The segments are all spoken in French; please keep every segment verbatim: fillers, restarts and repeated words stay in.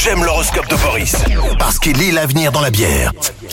j'aime l'horoscope de Boris. Parce qu'il lit l'avenir dans la bière.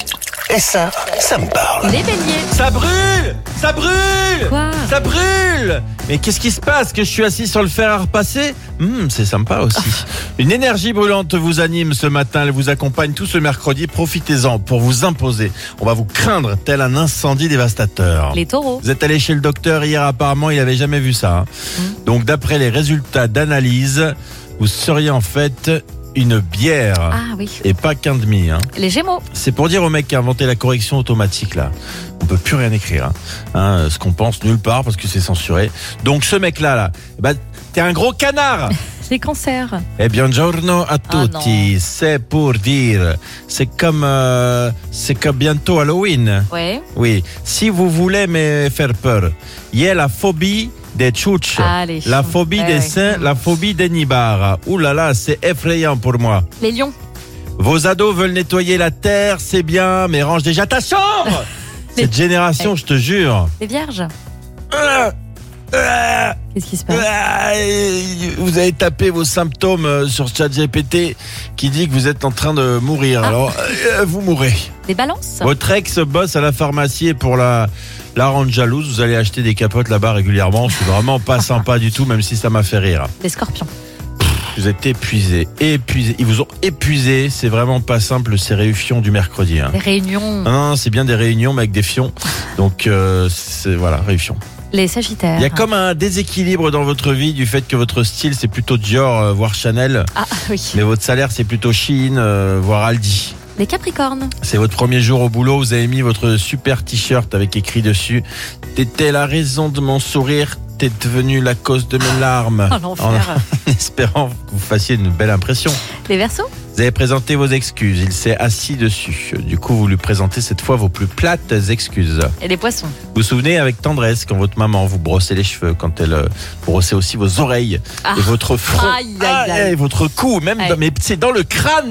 Et ça, ça me parle. Les béliers. Ça brûle Ça brûle Quoi Ça brûle Mais qu'est-ce qui se passe? Que je suis assis sur le fer à repasser? Hum, c'est sympa aussi. Une énergie brûlante vous anime ce matin. Elle vous accompagne tout ce mercredi. Profitez-en pour vous imposer. On va vous craindre tel un incendie dévastateur. Les taureaux. Vous êtes allé chez le docteur hier, apparemment il n'avait jamais vu ça. hein. Mmh. Donc d'après les résultats d'analyse, vous seriez en fait une bière. Ah oui. Et pas qu'un demi. Hein. Les gémeaux. C'est pour dire au mec qui a inventé la correction automatique là. On peut plus rien écrire. Hein. Hein, ce qu'on pense nulle part parce que c'est censuré. Donc ce mec là là, bah, t'es un gros canard. Les cancers. Eh bien, buongiorno a Ah, tutti. C'est pour dire, c'est comme, euh, c'est comme bientôt Halloween. Ouais. Oui. Si vous voulez me faire peur, il y a la phobie des tchouches, Allez. la phobie Ouais, des ouais. seins, la phobie des nibards. Ouh là là, c'est effrayant pour moi. Les lions. Vos ados veulent nettoyer la terre, c'est bien, mais range déjà ta chambre. Les- Cette génération, je te jure. Les vierges. Euh, euh, Qu'est-ce qui se passe? euh, Vous avez tapé vos symptômes euh, sur ChatGPT qui dit que vous êtes en train de mourir. Ah. Alors, euh, vous mourrez. Les balances. Votre ex bosse à la pharmacie et pour la, la rendre jalouse, vous allez acheter des capotes là-bas régulièrement. C'est vraiment pas sympa du tout, même si ça m'a fait rire. Les scorpions. Vous êtes épuisé, épuisé. Ils vous ont épuisé. C'est vraiment pas simple ces réunions du mercredi. Hein. Les réunions. Non, non, c'est bien des réunions, mais avec des fions. Donc, euh, c'est, voilà, réunions. Les sagittaires. Il y a comme un déséquilibre dans votre vie du fait que votre style, c'est plutôt Dior, euh, voire Chanel. Ah oui. Mais votre salaire, c'est plutôt Shein, euh, voire Aldi. Les capricornes. C'est votre premier jour au boulot, vous avez mis votre super t-shirt avec écrit dessus « T'étais la raison de mon sourire, t'es devenu la cause de mes larmes. » Oh l'enfer. En espérant que vous fassiez une belle impression. Les verseaux. Vous avez présenté vos excuses, il s'est assis dessus. Du coup, vous lui présentez cette fois vos plus plates excuses. Et les poissons. Vous vous souvenez avec tendresse quand votre maman vous brossait les cheveux, quand elle euh, brossait aussi vos oreilles Ah. et votre front Aïe, aïe, aïe. et votre cou, même Aïe. dans- mais c'est dans le crâne